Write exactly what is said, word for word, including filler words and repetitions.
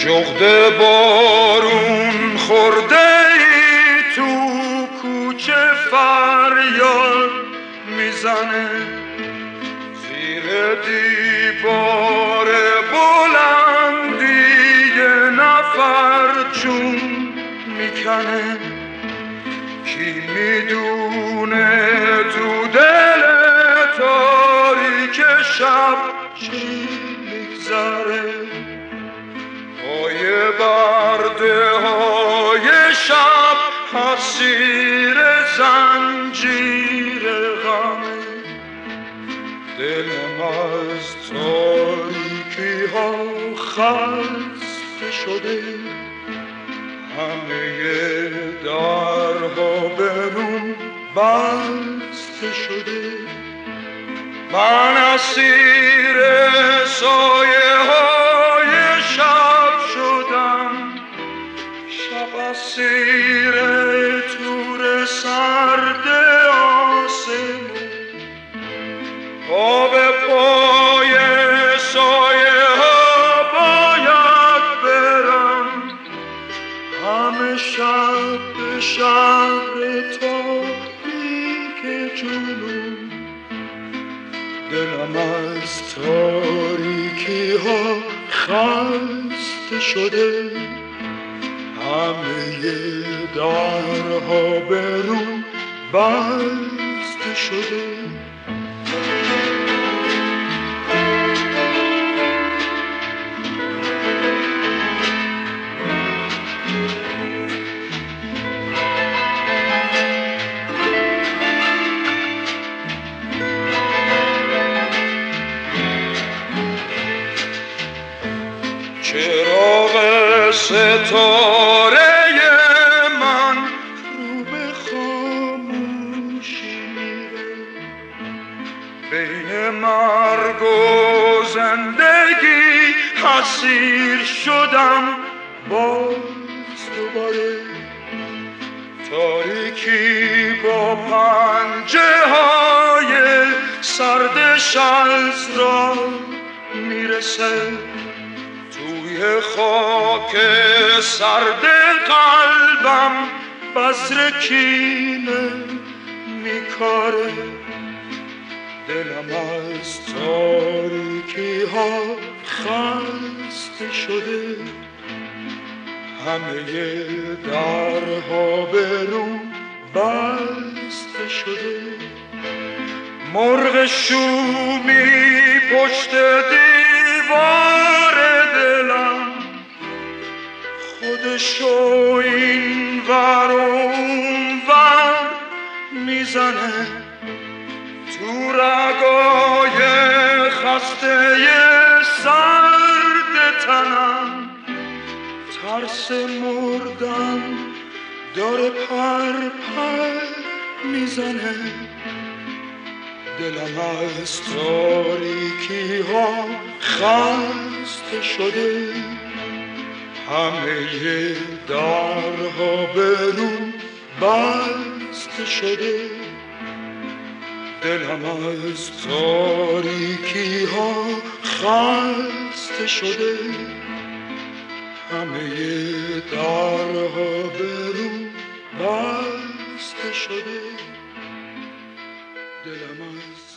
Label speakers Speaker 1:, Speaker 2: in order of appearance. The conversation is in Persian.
Speaker 1: جغد بارون خورده ای تو کوچه فریاد میزنه، زیر دیوار بلندی یه نفر چون میکنه. کی میدونه تو دل تاریک شب چی میگذره؟ پای برده های شب اسیر زنجیر غمه. دلم از تاریکی ها خسته شده، همه درها به روم بسته شده. من اسیر سایه های شب شدم، شب اسیر تور سرد آسمون. پا به پای سایه ها باید برم، همه شب به شهر تاریک جنون. دلم از تاریکی ها خسته شده، همه درها به روم بسته شده. چراغ ستاره من رو به خاموشی میره، بین مرگ و زندگی اسیر شدم باز دوباره. تاریکی با پنجه های سردش از راه میرسه، توی خاک سرد قلبم بذر کینه میکاره. دلم از تاریکی ها خسته شده، همه درها به روم بسته شده. مرغ شومی پشت دیوار دلم، خودشو این ور اون ور میزنه. تو رگای خسته سرد تنم ترس مردن داره پر پر میزنه. دلم از تاریکی ها خسته شده، همه درها به روم بسته شده. دلم از تاریکی ها خسته شده، همه درها به روم بسته شده. دلم از